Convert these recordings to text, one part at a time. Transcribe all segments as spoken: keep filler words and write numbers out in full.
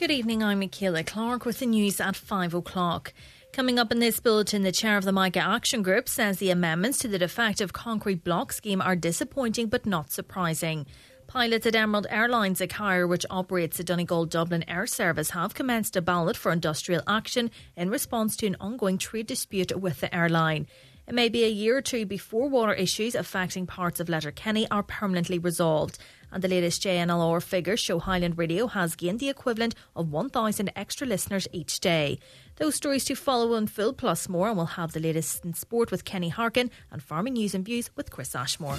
Good evening, I'm Michaela Clark with the news at five o'clock. Coming up in this bulletin, the chair of the MICA Action Group says the amendments to the defective concrete block scheme are disappointing but not surprising. Pilots at Emerald Airlines, a carrier which operates the Donegal Dublin Air Service, have commenced a ballot for industrial action in response to an ongoing trade dispute with the airline. It may be a year or two before water issues affecting parts of Letterkenny are permanently resolved. And the latest J N L R figures show Highland Radio has gained the equivalent of one thousand extra listeners each day. Those stories to follow in full plus more, and we'll have the latest in sport with Kenny Harkin and farming news and views with Chris Ashmore.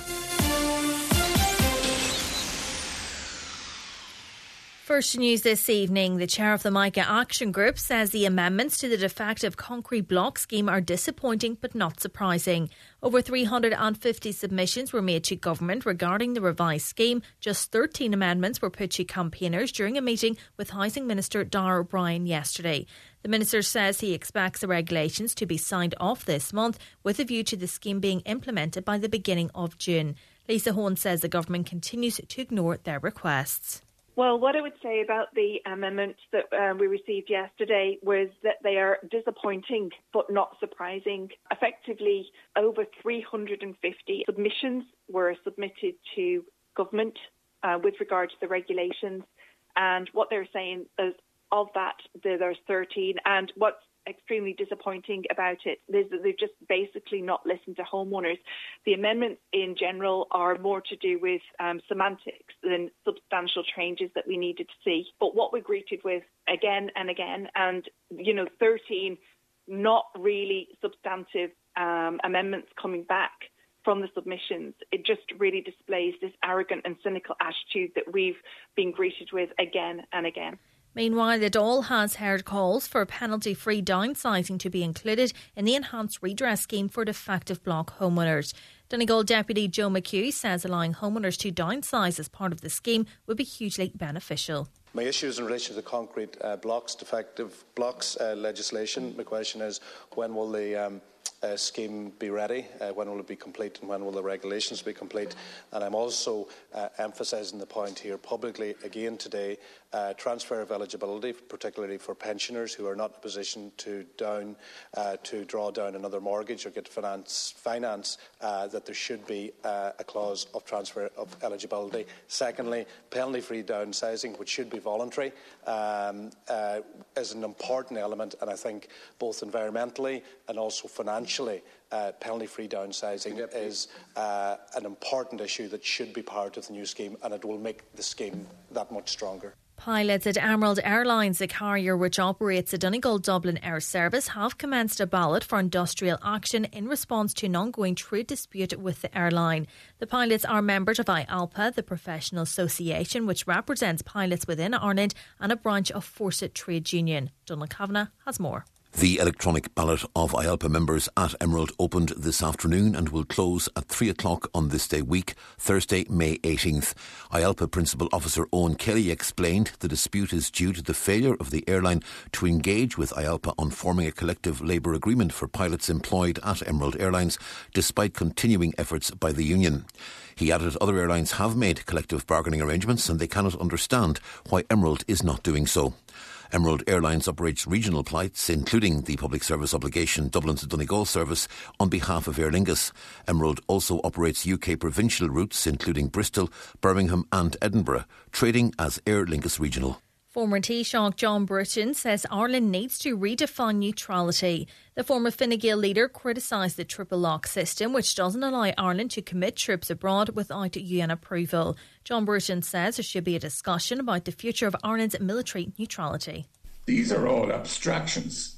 First news this evening, the chair of the MICA Action Group says the amendments to the defective concrete block scheme are disappointing but not surprising. Over three hundred fifty submissions were made to government regarding the revised scheme. Just thirteen amendments were put to campaigners during a meeting with Housing Minister Darragh O'Brien yesterday. The Minister says he expects the regulations to be signed off this month with a view to the scheme being implemented by the beginning of June. Lisa Hohn says the government continues to ignore their requests. Well, what I would say about the amendments that uh, we received yesterday was that they are disappointing but not surprising. Effectively, over three hundred fifty submissions were submitted to government uh, with regard to the regulations. And what they're saying is of that, there's thirteen. And what's extremely disappointing about it is that they've just basically not listened to homeowners. The amendments in general are more to do with um, semantics than substantial changes that we needed to see. But what we're greeted with again and again, and, you know, thirteen not really substantive um, amendments coming back from the submissions, it just really displays this arrogant and cynical attitude that we've been greeted with again and again. Meanwhile, the Dáil has heard calls for penalty-free downsizing to be included in the enhanced redress scheme for defective block homeowners. Donegal Deputy Joe McHugh says allowing homeowners to downsize as part of the scheme would be hugely beneficial. My issue is in relation to the concrete uh, blocks, defective blocks uh, legislation. My question is, when will the um, uh, scheme be ready? Uh, when will it be complete, and when will the regulations be complete? And I'm also uh, emphasising the point here publicly again today, uh, transfer of eligibility, particularly for pensioners who are not in a position to down uh, to draw down another mortgage or get finance, finance uh, that there should be uh, a clause of transfer of eligibility. Secondly, penalty-free downsizing, which should be voluntary, um, uh, is an important element, and I think both environmentally and also financially, uh, penalty-free downsizing yep. is uh, an important issue that should be part of the new scheme, and it will make the scheme that much stronger. Pilots at Emerald Airlines, a carrier which operates the Donegal Dublin Air Service, have commenced a ballot for industrial action in response to an ongoing trade dispute with the airline. The pilots are members of I A L P A, the professional association which represents pilots within Ireland, and a branch of Forsett Trade Union. Donald Kavanagh has more. The electronic ballot of I A L P A members at Emerald opened this afternoon and will close at three o'clock on this day week, Thursday, May eighteenth. I A L P A Principal Officer Owen Kelly explained the dispute is due to the failure of the airline to engage with I A L P A on forming a collective labour agreement for pilots employed at Emerald Airlines, despite continuing efforts by the union. He added other airlines have made collective bargaining arrangements and they cannot understand why Emerald is not doing so. Emerald Airlines operates regional flights, including the public service obligation Dublin to Donegal service, on behalf of Aer Lingus. Emerald also operates U K provincial routes, including Bristol, Birmingham and Edinburgh, trading as Aer Lingus Regional. Former Taoiseach John Bruton says Ireland needs to redefine neutrality. The former Fine Gael leader criticised the triple lock system, which doesn't allow Ireland to commit troops abroad without U N approval. John Bruton says there should be a discussion about the future of Ireland's military neutrality. These are all abstractions,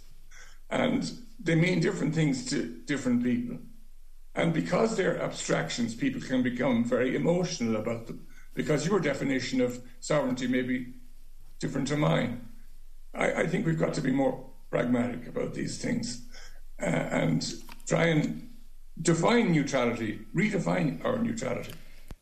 and they mean different things to different people. And because they're abstractions, people can become very emotional about them, because your definition of sovereignty may be different to mine. I, I think we've got to be more pragmatic about these things uh, and try and define neutrality, redefine our neutrality.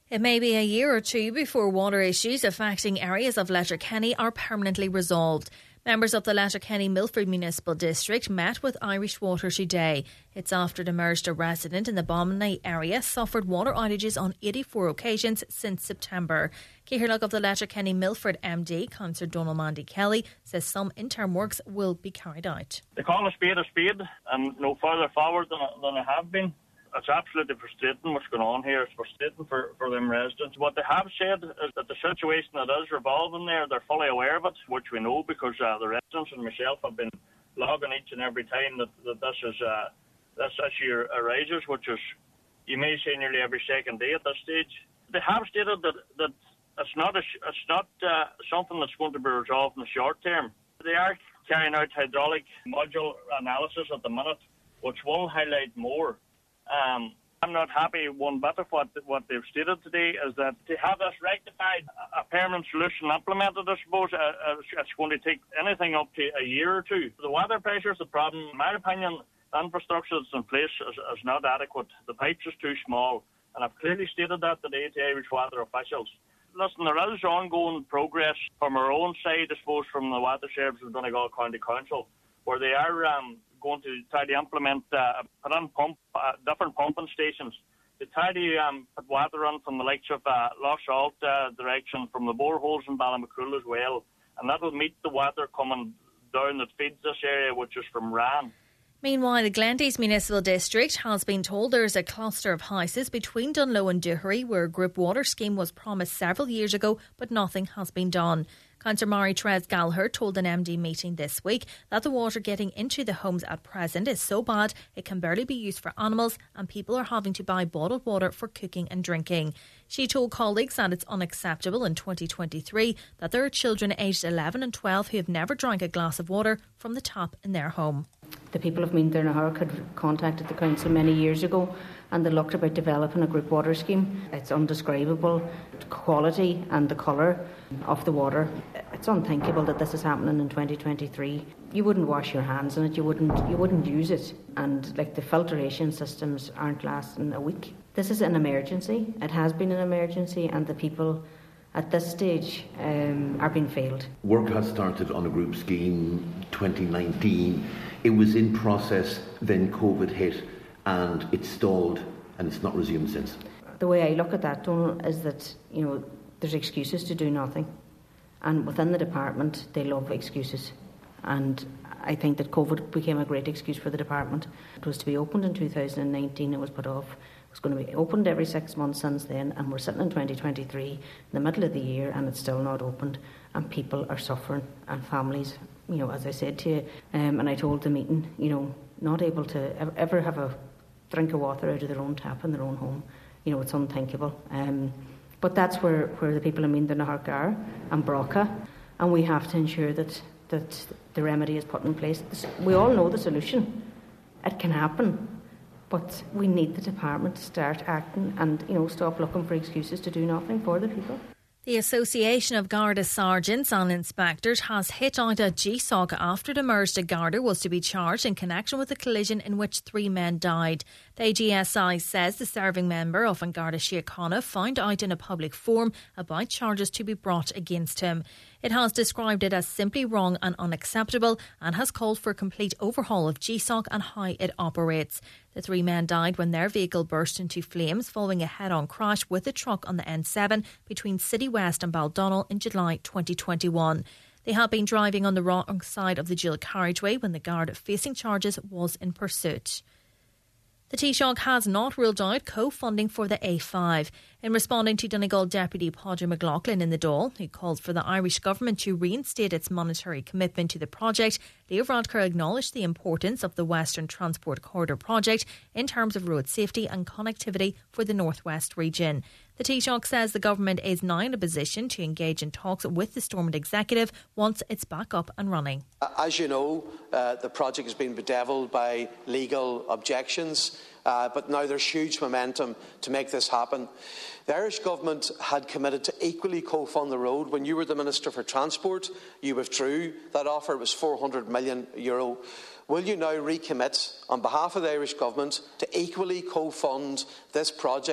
It may be a year or two before water issues affecting areas of Letterkenny are permanently resolved. Members of the Letterkenny Milford Municipal District met with Irish Water today. It's after it emerged a resident in the Bomney area suffered water outages on eighty-four occasions since September. Céhireadh of the Letterkenny Milford M D, Councillor Donald Mandy Kelly, says some interim works will be carried out. They call a spade a spade and no further forward than, than they have been. It's absolutely frustrating what's going on here. It's frustrating for, for them residents. What they have said is that the situation that is revolving there, they're fully aware of it, which we know because uh, the residents and myself have been logging each and every time that, that this is uh, this issue arises, which is, you may say, nearly every second day at this stage. They have stated that, that it's not, a, it's not uh, something that's going to be resolved in the short term. They are carrying out hydraulic module analysis at the minute, which will highlight more. Um, I'm not happy one bit of what what they've stated today is that to have this rectified, a permanent solution implemented, I suppose, uh, it's going to take anything up to a year or two. The water pressure is the problem. In my opinion, the infrastructure that's in place is, is not adequate. The pipes is too small, and I've clearly stated that today to Irish Water officials. Listen, there is ongoing progress from our own side, I suppose, from the water services of Donegal County Council, where they are um, going to try to implement uh, put in pump, uh, different pumping stations to try to um, put water in from the likes of uh, Lough Salt uh, direction, from the boreholes in Ballymacool as well, and that will meet the water coming down that feeds this area, which is from Rann. Meanwhile, the Glendees Municipal District has been told there is a cluster of houses between Dunloe and Doohery where a group water scheme was promised several years ago, but nothing has been done. Councillor Mary Trez Gallagher told an M D meeting this week that the water getting into the homes at present is so bad it can barely be used for animals and people are having to buy bottled water for cooking and drinking. She told colleagues that it's unacceptable in twenty twenty-three that there are children aged eleven and twelve who have never drank a glass of water from the tap in their home. The people of Meath Doonagh had contacted the council many years ago and they looked about developing a group water scheme. It's undescribable, the quality and the colour of the water. It's unthinkable that this is happening in twenty twenty-three. You wouldn't wash your hands in it, you wouldn't you wouldn't use it, and like the filtration systems aren't lasting a week. This is an emergency. It has been an emergency, and the people at this stage um, are being failed. Work has started on a group scheme twenty nineteen. It was in process, then COVID hit and it stalled and it's not resumed since. The way I look at that, Donald, is that, you know, there's excuses to do nothing. And within the department, they love excuses. And I think that COVID became a great excuse for the department. It was to be opened in two thousand nineteen, it was put off. It was going to be opened every six months since then, and we're sitting in twenty twenty-three, in the middle of the year, and it's still not opened. And people are suffering, and families, you know, as I said to you, um, and I told the meeting, you know, not able to ever, ever have a drink of water out of their own tap in their own home. You know, it's unthinkable. Um, but that's where, where the people in Meath Doonagh are, and Broca, and we have to ensure that, that the remedy is put in place. We all know the solution. It can happen. But we need the department to start acting and, you know, stop looking for excuses to do nothing for the people. The Association of Garda Sergeants and Inspectors has hit out at G S O C after it emerged a Garda was to be charged in connection with a collision in which three men died. The A G S I says the serving member of An Garda Síochána found out in a public forum about charges to be brought against him. It has described it as simply wrong and unacceptable and has called for a complete overhaul of G S O C and how it operates. The three men died when their vehicle burst into flames following a head-on crash with a truck on the N seven between City West and Baldonnel in July twenty twenty-one. They had been driving on the wrong side of the dual carriageway when the guard facing charges was in pursuit. The Taoiseach has not ruled out co-funding for the A five. In responding to Donegal Deputy Padraig McLaughlin in the Dáil, who called for the Irish Government to reinstate its monetary commitment to the project, Leo Varadkar acknowledged the importance of the Western Transport Corridor project in terms of road safety and connectivity for the North West region. The Taoiseach says the government is now in a position to engage in talks with the Stormont Executive once it's back up and running. As you know, uh, the project has been bedevilled by legal objections, uh, but now there's huge momentum to make this happen. The Irish Government had committed to equally co-fund the road. When you were the Minister for Transport, you withdrew that offer. It was four hundred million euro. Will you now recommit on behalf of the Irish Government to equally co-fund this project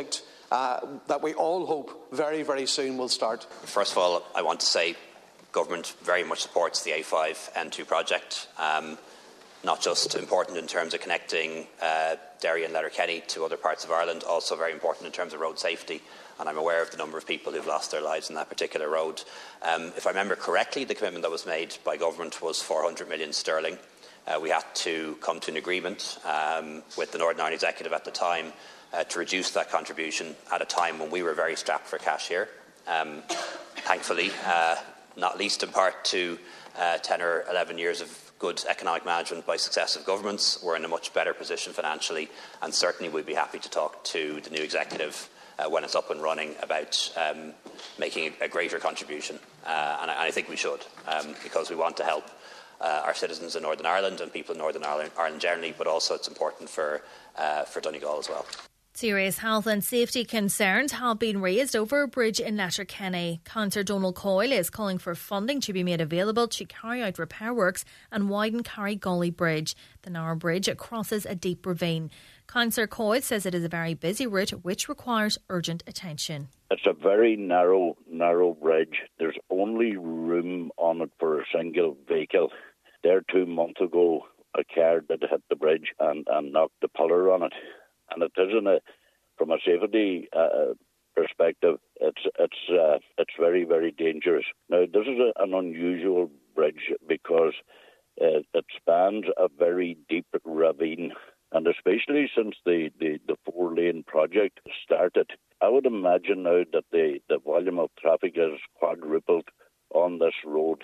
uh, that we all hope very, very soon will start. First of all, I want to say government very much supports the A five N two project. Um, not just important in terms of connecting uh, Derry and Letterkenny to other parts of Ireland, also very important in terms of road safety. And I'm aware of the number of people who've lost their lives on that particular road. Um, if I remember correctly, the commitment that was made by government was four hundred million sterling. Uh, we had to come to an agreement um, with the Northern Ireland Executive at the time uh, to reduce that contribution at a time when we were very strapped for cash here. Um, thankfully, uh, not least in part to uh, ten or eleven years of good economic management by successive governments, we're in a much better position financially, and certainly we'd be happy to talk to the new executive uh, when it's up and running about um, making a, a greater contribution. Uh, and I, I think we should, um, because we want to help uh, our citizens in Northern Ireland and people in Northern Ireland, Ireland generally, but also it's important for, uh, for Donegal as well. Serious health and safety concerns have been raised over a bridge in Letterkenny. Councillor Donald Coyle is calling for funding to be made available to carry out repair works and widen Carrygully Bridge. The narrow bridge crosses a deep ravine. Councillor Coyle says it is a very busy route which requires urgent attention. It's a very narrow, narrow bridge. There's only room on it for a single vehicle. There two months ago, a car did hit the bridge and, and knocked the pillar on it. And it isn't a, from a safety uh, perspective, it's it's uh, it's very, very dangerous. Now, this is a, an unusual bridge because uh, it spans a very deep ravine. And especially since the, the, the four-lane project started, I would imagine now that the, the volume of traffic has quadrupled on this road.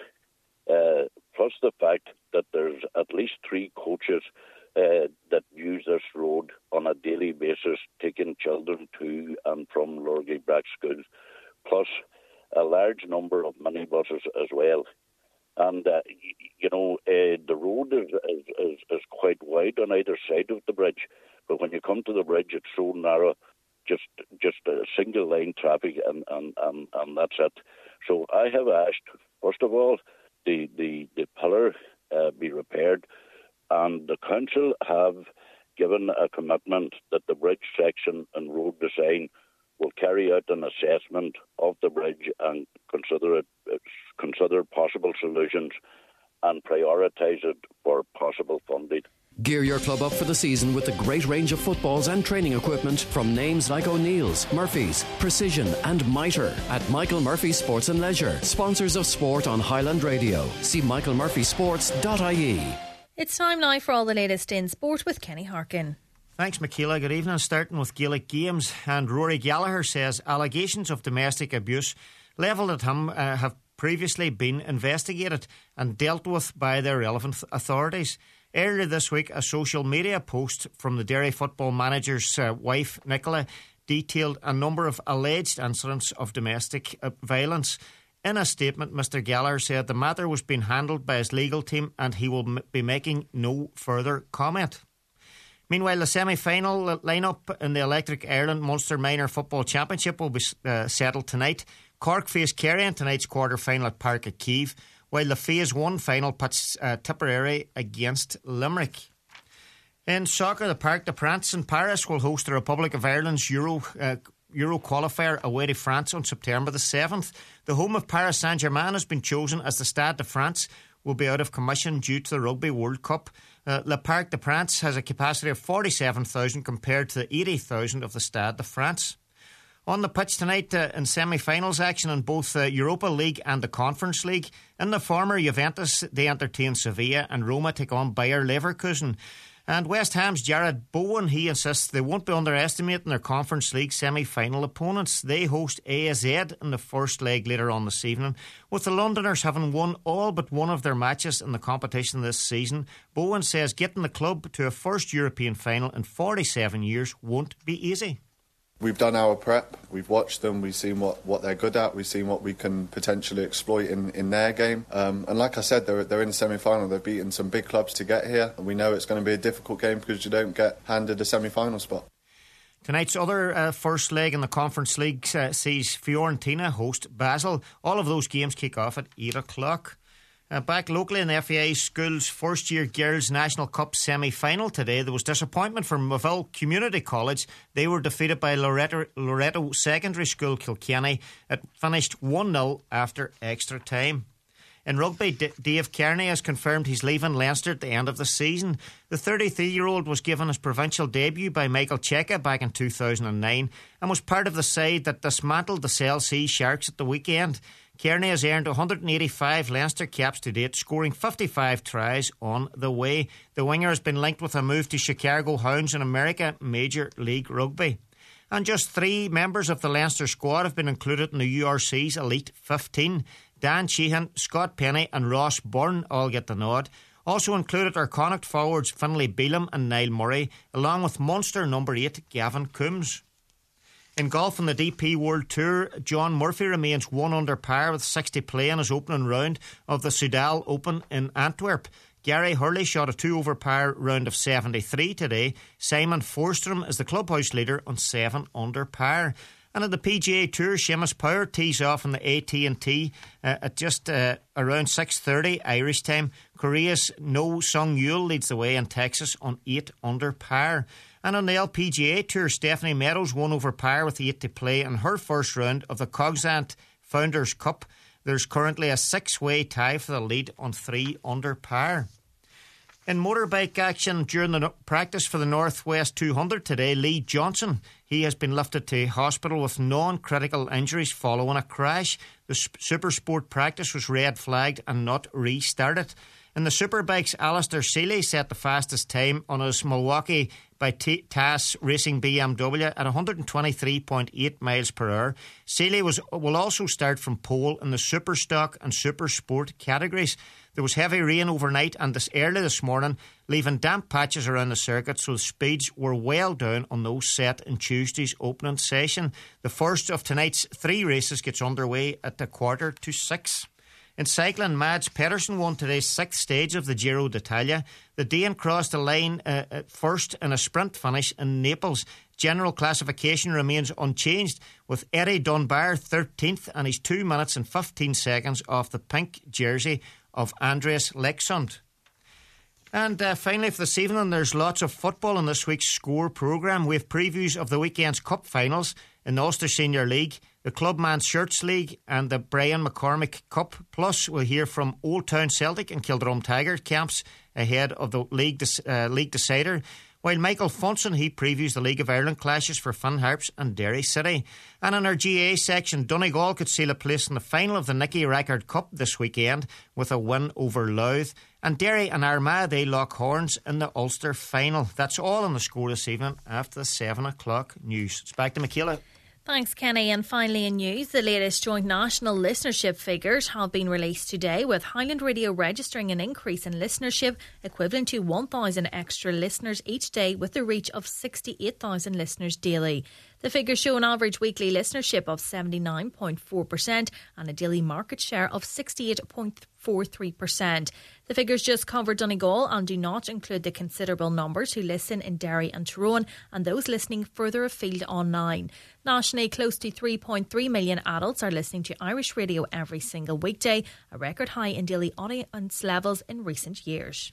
Uh, plus the fact that there's at least three coaches Uh, that use this road on a daily basis, taking children to and from Lorgie Brack schools, plus a large number of minibuses as well. And, uh, you know, uh, the road is, is, is, is quite wide on either side of the bridge, but when you come to the bridge, it's so narrow, just just a single line traffic, and, and, and, and that's it. So I have asked, first of all, the, the, the pillar uh, be repaired. And the council have given a commitment that the bridge section and road design will carry out an assessment of the bridge and consider it, consider possible solutions and prioritise it for possible funding. Gear your club up for the season with a great range of footballs and training equipment from names like O'Neill's, Murphy's, Precision and Mitre at Michael Murphy Sports and Leisure, sponsors of sport on Highland Radio. See michael murphy sports dot I E. It's time now for all the latest in sport with Kenny Harkin. Thanks, Michaela. Good evening. Starting with Gaelic Games, and Rory Gallagher says allegations of domestic abuse levelled at him uh, have previously been investigated and dealt with by the relevant authorities. Earlier this week, a social media post from the Derry football manager's uh, wife, Nicola, detailed a number of alleged incidents of domestic uh, violence. In a statement, Mr Gallagher said the matter was being handled by his legal team and he will m- be making no further comment. Meanwhile, the semi-final line-up in the Electric Ireland Munster Minor Football Championship will be uh, settled tonight. Cork face Kerry in tonight's quarter-final at Park at Kiev, while the Phase one final puts uh, Tipperary against Limerick. In soccer, the Parc des Princes in Paris will host the Republic of Ireland's Euro uh, Euro qualifier away to France on September the seventh. The home of Paris Saint-Germain has been chosen as the Stade de France will be out of commission due to the Rugby World Cup. Uh, Le Parc des Princes has a capacity of forty-seven thousand compared to the eighty thousand of the Stade de France. On the pitch tonight uh, in semi-finals action in both the Europa League and the Conference League. In the former, Juventus, they entertain Sevilla and Roma take on Bayer Leverkusen. And West Ham's Jared Bowen, he insists they won't be underestimating their Conference League semi-final opponents. They host A Z in the first leg later on this evening. With the Londoners having won all but one of their matches in the competition this season, Bowen says getting the club to a first European final in forty-seven years won't be easy. We've done our prep, we've watched them, we've seen what, what they're good at, we've seen what we can potentially exploit in, in their game. Um, and like I said, they're, they're in the semi-final, they've beaten some big clubs to get here, and we know it's going to be a difficult game because you don't get handed a semi-final spot. Tonight's other uh, first leg in the Conference League uh, sees Fiorentina host Basel. All of those games kick off at eight o'clock. Uh, back locally in the F A I Schools First Year Girls National Cup semi-final today, there was disappointment for Moville Community College. They were defeated by Loreto, Loreto Secondary School Kilkenny. It finished one nil after extra time. In rugby, D- Dave Kearney has confirmed he's leaving Leinster at the end of the season. The thirty-three-year-old was given his provincial debut by Michael Cheika back in two thousand nine and was part of the side that dismantled the Cell C Sharks at the weekend. Kearney has earned one hundred eighty-five Leinster caps to date, scoring fifty-five tries on the way. The winger has been linked with a move to Chicago Hounds in America Major League Rugby. And just three members of the Leinster squad have been included in the U R C's Elite fifteen. Dan Sheehan, Scott Penny and Ross Byrne all get the nod. Also included are Connacht forwards Finlay Beelum and Niall Murray, along with Munster number eight Gavin Coombs. In golf on the D P World Tour, John Murphy remains one under par with sixty play in his opening round of the Soudal Open in Antwerp. Gary Hurley shot a two over par round of seventy-three today. Simon Forsstrom is the clubhouse leader on seven under par. And at the P G A Tour, Seamus Power tees off in the A T and T uh, at just uh, around six thirty Irish time. Korea's No Sung Yul leads the way in Texas on eight under par. And on the L P G A Tour, Stephanie Meadows won over par with eight to play in her first round of the Cogsant Founders Cup. There's currently a six-way tie for the lead on three under par. In motorbike action during the practice for the Northwest two hundred today, Lee Johnson, he has been lifted to hospital with non-critical injuries following a crash. The Super Sport practice was red flagged and not restarted. In the Superbikes, Alistair Seeley set the fastest time on his Milwaukee by T- T A S Racing B M W at one hundred twenty-three point eight miles per hour. Seeley was, will also start from pole in the Super Stock and Super Sport categories. There was heavy rain overnight and this early this morning, leaving damp patches around the circuit, so the speeds were well down on those set in Tuesday's opening session. The first of tonight's three races gets underway at a quarter to six. In cycling, Mads Pedersen won today's sixth stage of the Giro d'Italia. The Dane crossed the line uh, at first in a sprint finish in Naples. General classification remains unchanged, with Eddie Dunbar thirteenth and he's two minutes and fifteen seconds off the pink jersey of Andreas Leksund. And uh, finally for this evening, there's lots of football in this week's Score programme. We have previews of the weekend's cup finals in the Ulster Senior League, the Clubman Shirts League and the Brian McCormick Cup. Plus we'll hear from Old Town Celtic and Kildrum Tiger camps ahead of the league, uh, league decider. While Michael Funson, he previews the League of Ireland clashes for Finn Harps and Derry City. And in our G A A section, Donegal could seal a place in the final of the Nicky Rackard Cup this weekend with a win over Louth. And Derry and Armagh, they lock horns in the Ulster final. That's all on the Score this evening after the seven o'clock news. It's back to Michaela. Thanks, Kenny. And finally in news, the latest joint national listenership figures have been released today, with Highland Radio registering an increase in listenership equivalent to one thousand extra listeners each day, with a reach of sixty-eight thousand listeners daily. The figures show an average weekly listenership of seventy-nine point four percent and a daily market share of sixty-eight point four three percent. The figures just cover Donegal and do not include the considerable numbers who listen in Derry and Tyrone and those listening further afield online. Nationally, close to three point three million adults are listening to Irish radio every single weekday, a record high in daily audience levels in recent years.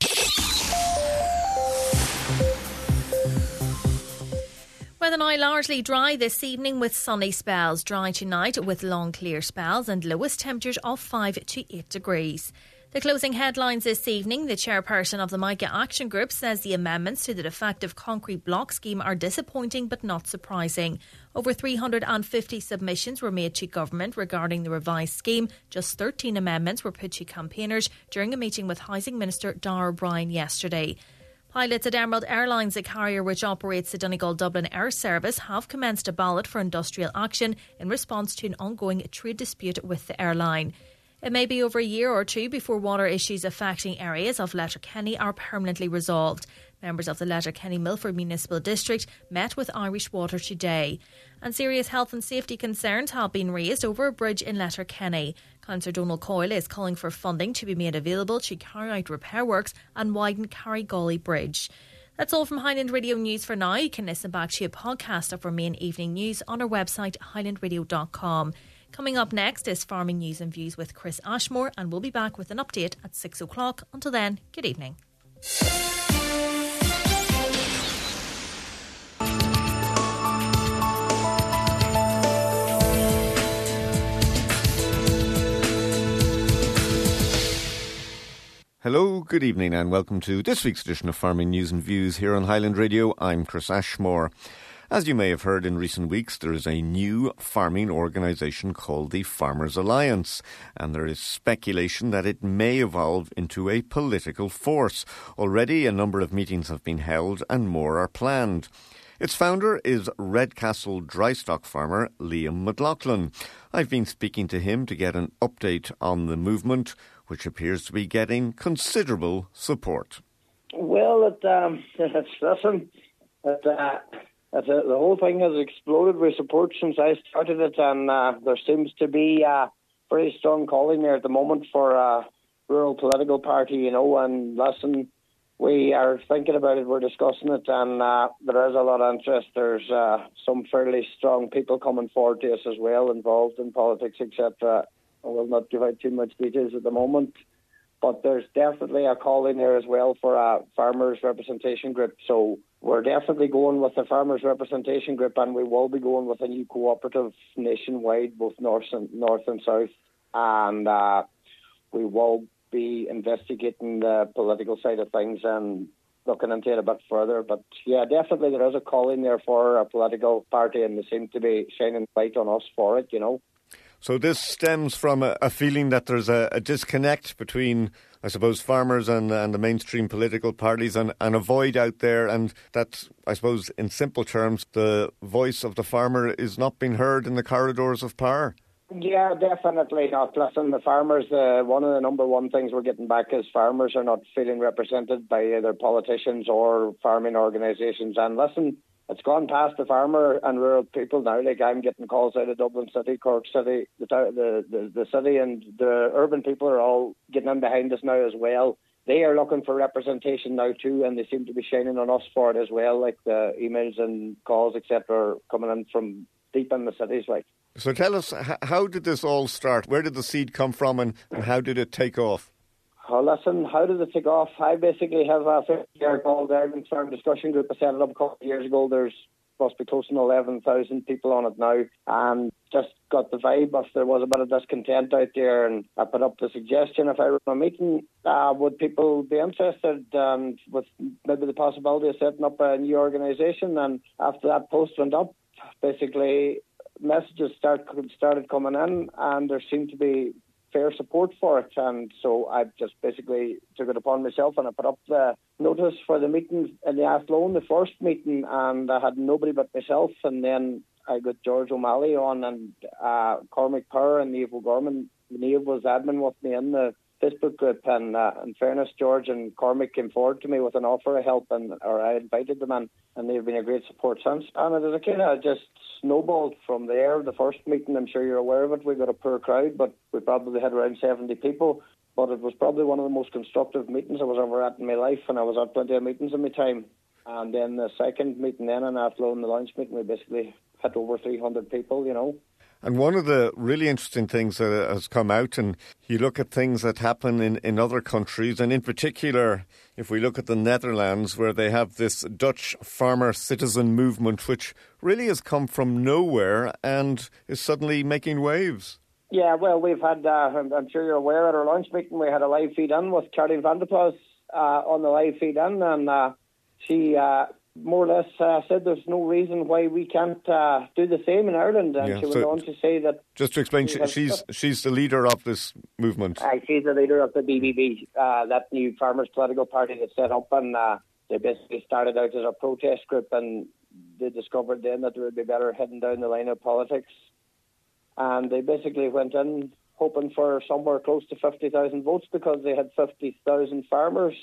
Weather now largely dry this evening with sunny spells. Dry tonight with long clear spells and lowest temperatures of five to eight degrees. The closing headlines this evening. The chairperson of the Micah Action Group says the amendments to the defective concrete block scheme are disappointing but not surprising. Over three hundred fifty submissions were made to government regarding the revised scheme. Just thirteen amendments were put to campaigners during a meeting with Housing Minister Darragh O'Brien yesterday. Pilots at Emerald Airlines, a carrier which operates the Donegal-Dublin Air Service, have commenced a ballot for industrial action in response to an ongoing trade dispute with the airline. It may be over a year or two before water issues affecting areas of Letterkenny are permanently resolved. Members of the Letterkenny-Milford Municipal District met with Irish Water today. And serious health and safety concerns have been raised over a bridge in Letterkenny. Councillor Donald Coyle is calling for funding to be made available to carry out repair works and widen Carrygawley Bridge. That's all from Highland Radio News for now. You can listen back to a podcast of our main evening news on our website highland radio dot com. Coming up next is Farming News and Views with Chris Ashmore, and we'll be back with an update at six o'clock. Until then, good evening. Hello, good evening and welcome to this week's edition of Farming News and Views here on Highland Radio. I'm Chris Ashmore. As you may have heard in recent weeks, there is a new farming organisation called the Farmers Alliance, and there is speculation that it may evolve into a political force. Already a number of meetings have been held and more are planned. Its founder is Redcastle dry stock farmer Liam McLaughlin. I've been speaking to him to get an update on the movement, which appears to be getting considerable support. Well, it, um, it's, listen, it, uh, it, uh, the whole thing has exploded with support since I started it, and uh, there seems to be a very strong calling there at the moment for a rural political party, you know, and listen, we are thinking about it, we're discussing it, and uh, there is a lot of interest. There's uh, some fairly strong people coming forward to us as well, involved in politics, et cetera. I will not give out too much details at the moment, but there's definitely a call in there as well for a farmers' representation group. So we're definitely going with the farmers' representation group, and we will be going with a new cooperative nationwide, both north and north and south, and uh, we will be investigating the political side of things and looking into it a bit further. But yeah, definitely there is a call in there for a political party, and they seem to be shining light on us for it, you know. So this stems from a, a feeling that there's a, a disconnect between, I suppose, farmers and, and the mainstream political parties, and, and a void out there, and that, I suppose, in simple terms, the voice of the farmer is not being heard in the corridors of power. Yeah, definitely not. Listen, the farmers, uh, one of the number one things we're getting back is farmers are not feeling represented by either politicians or farming organisations. And listen, it's gone past the farmer and rural people now. Like, I'm getting calls out of Dublin City, Cork City, the, the, the, the city, and the urban people are all getting in behind us now as well. They are looking for representation now too, and they seem to be shining on us for it as well, like the emails and calls, et cetera, are coming in from deep in the cities. Like. So tell us, how did this all start? Where did the seed come from, and, and how did it take off? Oh, listen, how did it take off? I basically have a fifty-year called Ireland Farm Discussion Group. I set it up a couple of years ago. There's supposed to be close to eleven thousand people on it now, and just got the vibe of there was a bit of discontent out there, and I put up the suggestion, if I run a meeting, uh, would people be interested um, with maybe the possibility of setting up a new organisation? And after that post went up, basically messages start, started coming in, and there seemed to be fair support for it, and so I just basically took it upon myself, and I put up the notice for the meeting in the Athlone, the first meeting, and I had nobody but myself, and then I got George O'Malley on, and uh, Cormac Power and Niamh O'Gorman. Niamh was admin with me in the Facebook group, and uh, in fairness, George and Cormac came forward to me with an offer of help, and or I invited them in, and they've been a great support since. And it was a kind of just snowballed from there. The first meeting, I'm sure you're aware of it, we got a poor crowd, but we probably had around seventy people. But it was probably one of the most constructive meetings I was ever at in my life, and I was at plenty of meetings in my time. And then the second meeting then in Athlone, the launch meeting, we basically had over three hundred people, you know. And one of the really interesting things that has come out, and you look at things that happen in, in other countries, and in particular, if we look at the Netherlands, where they have this Dutch farmer citizen movement, which really has come from nowhere and is suddenly making waves. Yeah, well, we've had, uh, I'm, I'm sure you're aware, at our launch meeting, we had a live feed in with Caroline van der Plas uh, on the live feed in, and uh, she... Uh, more or less uh, said there's no reason why we can't uh, do the same in Ireland, and yeah, she went so on to say that... Just to explain, she, she's she's the leader of this movement. Uh, she's the leader of the B B B, uh, that new Farmers Political Party that's set up, and uh, they basically started out as a protest group, and they discovered then that they would be better heading down the line of politics, and they basically went in hoping for somewhere close to fifty thousand votes because they had fifty thousand farmers.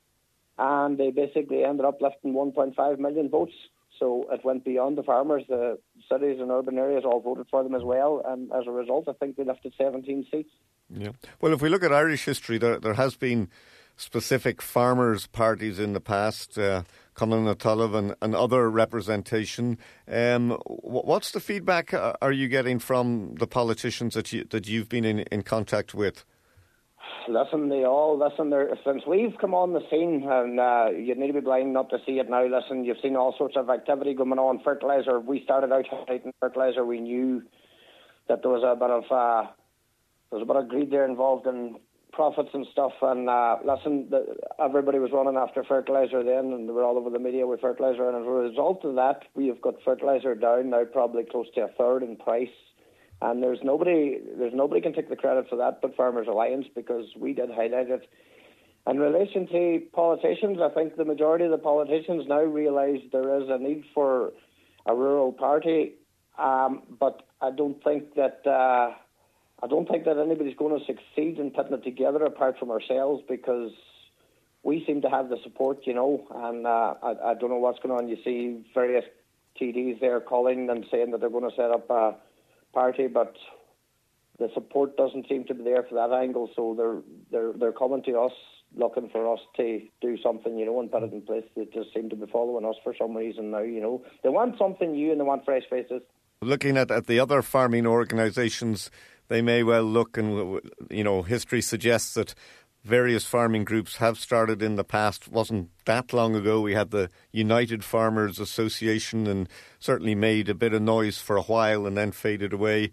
And they basically ended up lifting one point five million votes. So it went beyond the farmers. The cities and urban areas all voted for them as well. And as a result, I think they lifted seventeen seats. Yeah. Well, if we look at Irish history, there, there has been specific farmers' parties in the past. Uh, Conor Natulov and, and other representation. Um, what's the feedback are you getting from the politicians that you that you've been in, in contact with? Listen, they all listen. Since we've come on the scene, and uh, you need to be blind not to see it now. Listen, you've seen all sorts of activity going on. Fertiliser. We started out highlighting fertiliser. We knew that there was a bit of uh, there was a bit of greed there involved in profits and stuff. And uh, listen, the, everybody was running after fertiliser then, and they were all over the media with fertiliser. And as a result of that, we have got fertiliser down now, probably close to a third in price. And there's nobody, there's nobody can take the credit for that but Farmers Alliance, because we did highlight it. In relation to politicians, I think the majority of the politicians now realise there is a need for a rural party, um, but I don't think that uh, I don't think that anybody's going to succeed in putting it together apart from ourselves, because we seem to have the support, you know. And uh, I, I don't know what's going on. You see various T Ds there calling and saying that they're going to set up a party, but the support doesn't seem to be there for that angle. So they're they're they're coming to us, looking for us to do something, you know, and put it in place. They just seem to be following us for some reason now, you know. They want something new and they want fresh faces. Looking at, at the other farming organisations, they may well look, and, you know, history suggests that various farming groups have started in the past. It wasn't that long ago. We had the United Farmers Association and certainly made a bit of noise for a while and then faded away.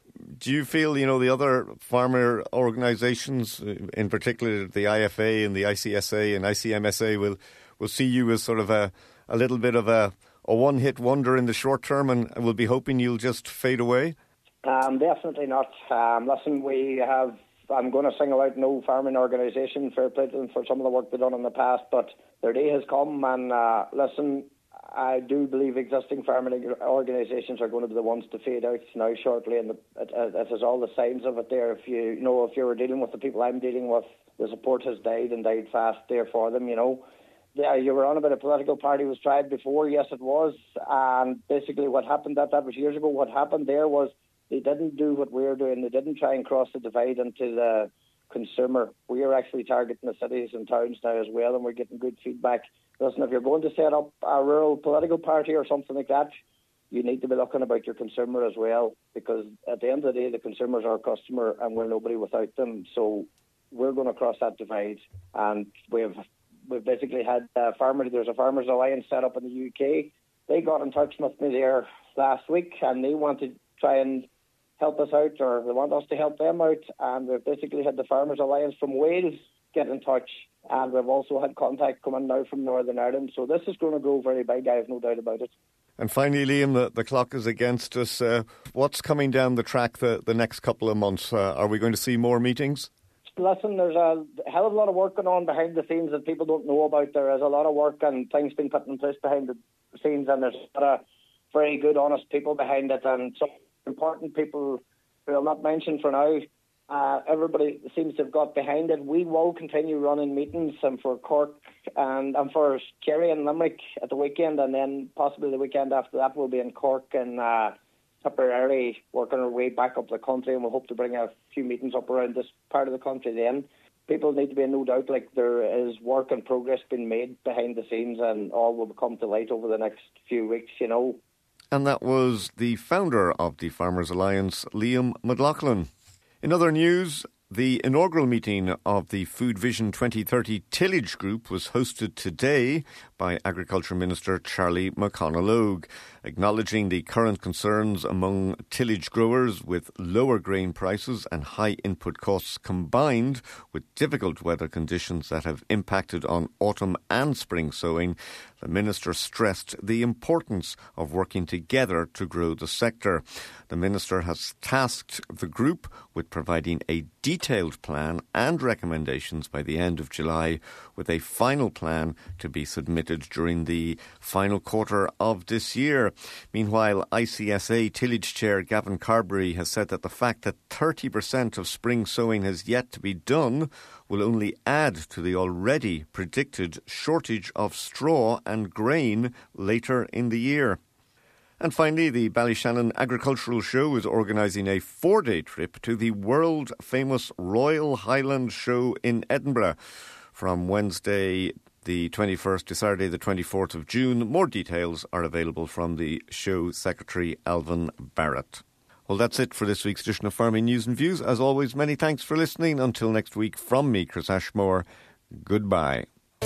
Do you feel, you know, the other farmer organisations, in particular the I F A and the I C S A and I C M S A, will will see you as sort of a, a little bit of a, a one-hit wonder in the short term and will be hoping you'll just fade away? Um, definitely not. Um, listen, we have... I'm going to single out no farming organisation, fair play to them for some of the work they've done in the past, but their day has come, and uh, listen, I do believe existing farming organisations are going to be the ones to fade out now shortly, and the, it, it has all the signs of it there. If you, you know, if you were dealing with the people I'm dealing with, the support has died and died fast there for them, you know. Yeah, you were on about a political party was tried before, yes it was, and basically what happened, that, that was years ago, what happened there was they didn't do what we're doing. They didn't try and cross the divide into the consumer. We are actually targeting the cities and towns now as well, and we're getting good feedback. Listen, if you're going to set up a rural political party or something like that, you need to be looking about your consumer as well, because at the end of the day, the consumer's our customer and we're nobody without them. So we're going to cross that divide. And we've we've basically had uh, farmers. There's a Farmers Alliance set up in the U K. They got in touch with me there last week, and they wanted to try and help us out, or they want us to help them out, and we've basically had the Farmers Alliance from Wales get in touch, and we've also had contact coming now from Northern Ireland, so this is going to grow very big, I have no doubt about it. And finally, Liam, the, the clock is against us. Uh, what's coming down the track the, the next couple of months? Uh, are we going to see more meetings? Listen, there's a hell of a lot of work going on behind the scenes that people don't know about. There is a lot of work and things being put in place behind the scenes, and there's a lot of very good, honest people behind it, and some important people who I'll not mention for now. Uh, everybody seems to have got behind it. We will continue running meetings, and for Cork and, and for Kerry and Limerick at the weekend, and then possibly the weekend after that we'll be in Cork and uh, Tipperary, working our way back up the country, and we'll hope to bring a few meetings up around this part of the country then. People need to be in no doubt, like there is work and progress being made behind the scenes, and all will come to light over the next few weeks, you know. And that was the founder of the Farmers Alliance, Liam McLaughlin. In other news, the inaugural meeting of the Food Vision twenty thirty Tillage Group was hosted today by Agriculture Minister Charlie McConnell-Ogue, acknowledging the current concerns among tillage growers with lower grain prices and high input costs combined with difficult weather conditions that have impacted on autumn and spring sowing. The Minister stressed the importance of working together to grow the sector. The Minister has tasked the group with providing a detailed plan and recommendations by the end of July, with a final plan to be submitted during the final quarter of this year. Meanwhile, I C S A Tillage Chair Gavin Carberry has said that the fact that thirty percent of spring sowing has yet to be done will only add to the already predicted shortage of straw and grain later in the year. And finally, the Ballyshannon Agricultural Show is organising a four-day trip to the world-famous Royal Highland Show in Edinburgh from Wednesday the twenty-first to Saturday the twenty-fourth of June. More details are available from the show secretary, Alvin Barrett. Well, that's it for this week's edition of Farming News and Views. As always, many thanks for listening. Until next week, from me, Chris Ashmore, goodbye.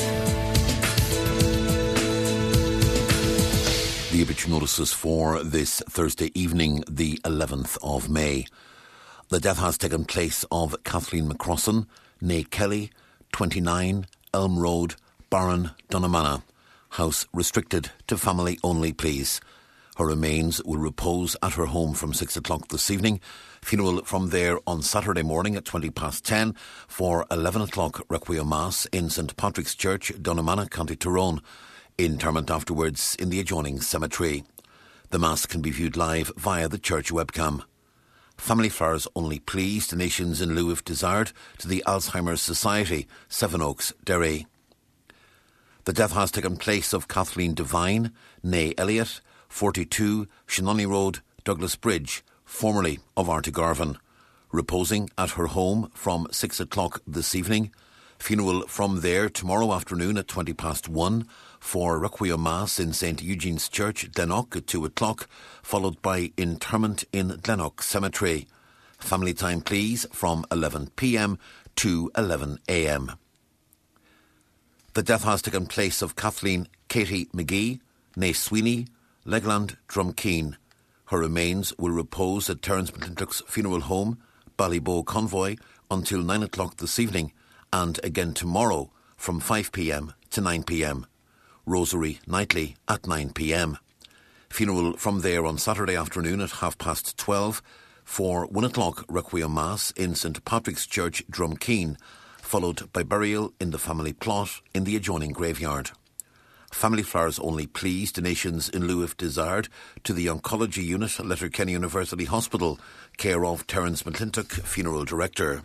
The obituary notices for this Thursday evening, the eleventh of May. The death has taken place of Kathleen McCrossan, née Kelly, twenty-nine, Elm Road, Barron, Dunnamana. House restricted to family only, please. Her remains will repose at her home from six o'clock this evening. Funeral from there on Saturday morning at twenty past ten for eleven o'clock Requiem Mass in St Patrick's Church, Dunnamana, County Tyrone. Interment afterwards in the adjoining cemetery. The Mass can be viewed live via the church webcam. Family flowers only, please. Donations in lieu if desired to the Alzheimer's Society, Sevenoaks, Derry. The death has taken place of Kathleen Devine, née Elliott, forty-two, Shinonny Road, Douglas Bridge, formerly of Artigarvan. Reposing at her home from six o'clock this evening. Funeral from there tomorrow afternoon at twenty past one for Requiem Mass in Saint Eugene's Church, Glenlock at two o'clock, followed by interment in Glenlock Cemetery. Family time, please, from eleven p.m. to eleven a.m. The death has taken place of Kathleen Katie McGee, née Sweeney, Legland, Drumkeen. Her remains will repose at Terence McClintock's funeral home, Ballybow Convoy, until nine o'clock this evening, and again tomorrow from five p.m. to nine p.m. Rosary nightly at nine p.m. Funeral from there on Saturday afternoon at half past twelve for one o'clock Requiem Mass in St Patrick's Church, Drumkeen, followed by burial in the family plot in the adjoining graveyard. Family flowers only, please. Donations in lieu if desired to the Oncology Unit at Letterkenny University Hospital, care of Terence McClintock, Funeral Director.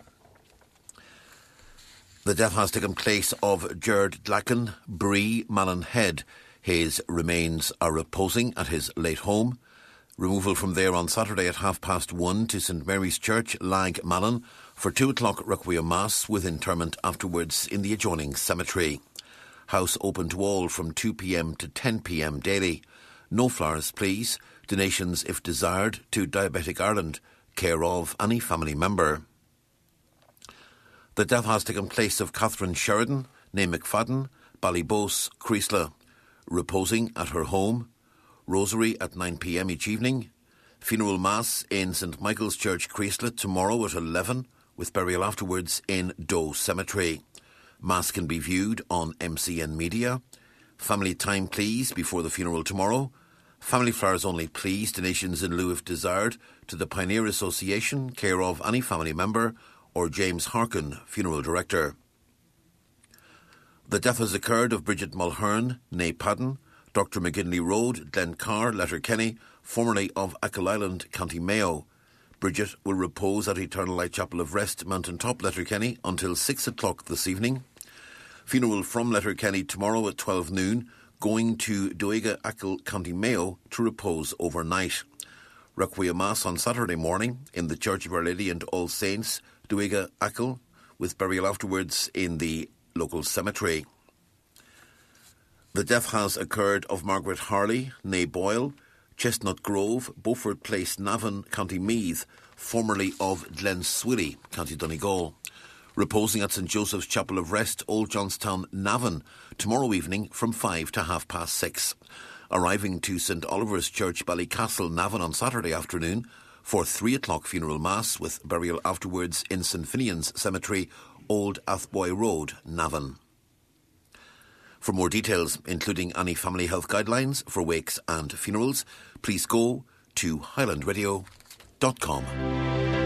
The death has taken place of Gerard Dlacken, Bree, Malin Head. His remains are reposing at his late home. Removal from there on Saturday at half past one to St Mary's Church, Lag, Malin, for two o'clock Requiem Mass with interment afterwards in the adjoining cemetery. House open to all from two p.m. to ten p.m. daily. No flowers, please. Donations, if desired, to Diabetic Ireland, care of any family member. The death has taken place of Catherine Sheridan, née McFadden, Ballybose, Creasla, reposing at her home. Rosary at nine p.m. each evening. Funeral Mass in St Michael's Church, Creasla, tomorrow at eleven, with burial afterwards in Doe Cemetery. Mass can be viewed on M C N Media. Family time, please, before the funeral tomorrow. Family flowers only, please. Donations in lieu if desired to the Pioneer Association, care of any family member, or James Harkin, Funeral Director. The death has occurred of Bridget Mulhern, née Padden, Doctor McGinley Road, Glencar, Letterkenny, formerly of Achill Island, County Mayo. Bridget will repose at Eternal Light Chapel of Rest, Mountain Top, Letterkenny, until six o'clock this evening. Funeral from Letterkenny tomorrow at twelve noon, going to Doega, Achill, County Mayo, to repose overnight. Requiem Mass on Saturday morning in the Church of Our Lady and All Saints, Doega, Achill, with burial afterwards in the local cemetery. The death has occurred of Margaret Harley, née Boyle, Chestnut Grove, Beaufort Place, Navan, County Meath, formerly of Glenswilly, County Donegal. Reposing at St Joseph's Chapel of Rest, Old Johnstown, Navan, tomorrow evening from five to half past six. Arriving to St Oliver's Church, Ballycastle, Navan on Saturday afternoon for three o'clock funeral mass with burial afterwards in St Finian's Cemetery, Old Athboy Road, Navan. For more details, including any family health guidelines for wakes and funerals, please go to highland radio dot com.